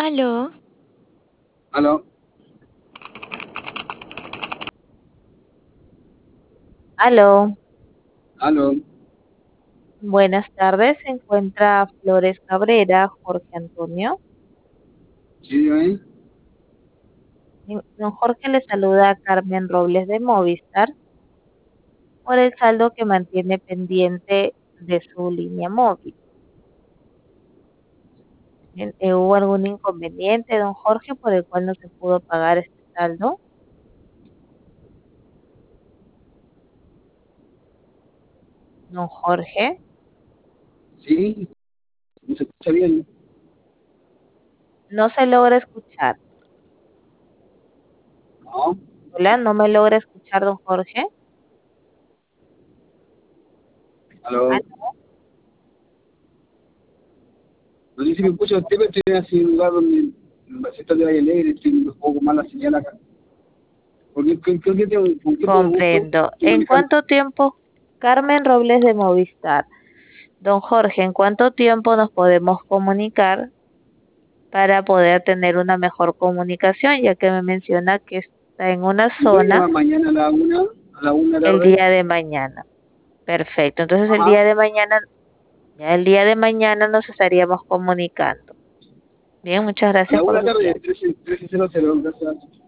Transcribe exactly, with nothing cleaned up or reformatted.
Aló, Aló, aló, aló, buenas tardes. Se encuentra Flores Cabrera, Jorge Antonio. sí, dígame. Y Don Jorge le saluda a Carmen Robles de Movistar por el saldo que mantiene pendiente de su línea móvil. Bien, eh, ¿Hubo algún inconveniente, don Jorge, por el cual no se pudo pagar este saldo? Don Jorge, Sí, no se escucha bien. no se logra escuchar. No, Hola, no me logra escuchar, don Jorge. Ah, aló. No sé si me escucha usted, pero estoy así en un lugar donde en el sector de Valle Alegre, estoy un poco mala señal acá. ¿Por qué, qué, qué, qué tengo, ¿con qué tengo gusto? comprendo. Estoy ¿En manejando. cuánto tiempo? Carmen Robles de Movistar. Don Jorge, ¿en cuánto tiempo nos podemos comunicar para poder tener una mejor comunicación? Ya que me menciona que está en una ¿Me puede zona llamar mañana a la una, a la una de la el tarde? día de mañana. Perfecto. Entonces el Ajá, día de mañana, ya el día de mañana nos estaríamos comunicando. Bien, muchas a gracias la por una su de la tarde, tiempo. trece, trece cero cero, gracias.